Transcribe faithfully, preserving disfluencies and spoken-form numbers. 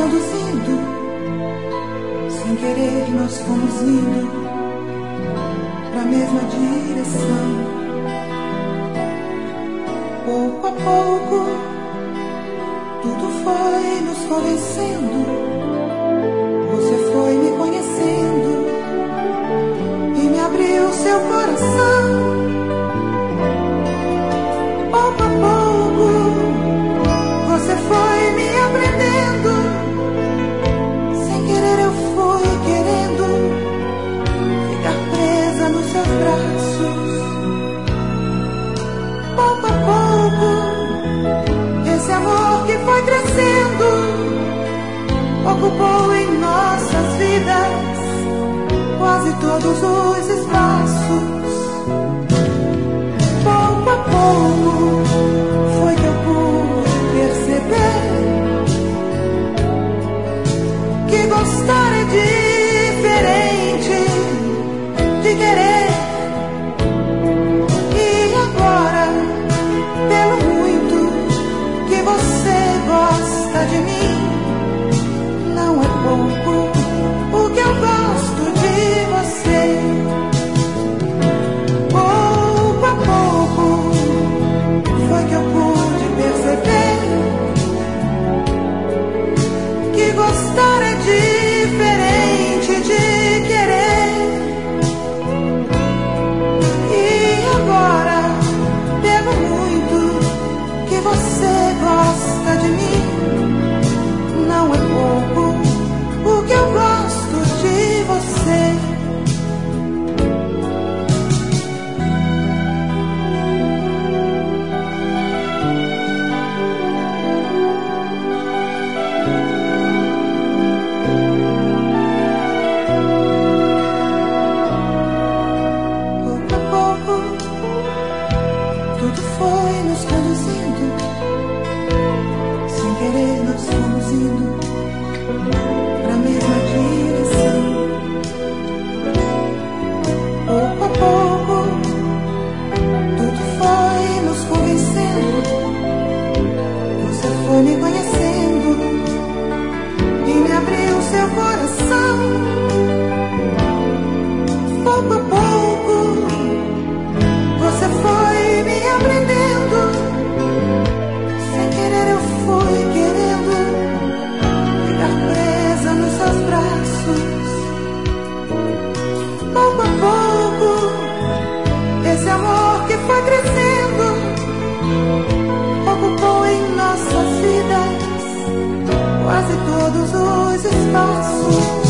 conduzindo, sem querer nós fomos indo pra mesma direção. Pouco a pouco, tudo foi nos convencendo. Você foi me conhecendo e me abriu seu coração. Pouco a pouco, você foi me aprendendo. Sem querer eu fui querendo ficar presa nos seus braços. Pouco a pouco, esse amor que foi crescendo ocupou em nossas vidas quase todos os espaços. Pouco a pouco foi que eu pude perceber que gostar é diferente de querer. E agora, pelo muito que você gosta de mim, não é pouco o que eu gosto de você. Pouco a pouco foi que eu pude perceber que gostar é diferente de querer. E agora, pego muito que você gosta de mim, não é pouco o que eu gosto de você. Pouco a pouco, tudo foi nos conduzindo, sem querer nós fomos indo pra mesma direção. Pouco a pouco, tudo foi nos convencendo. Você foi me conhecendo e me abriu seu coração. Pouco a pouco, você foi me aprendendo. Sem querer eu fui querendo ficar presa nos seus braços. Pouco a pouco, esse amor que foi crescendo ocupou em nossas vidas quase todos os espaços.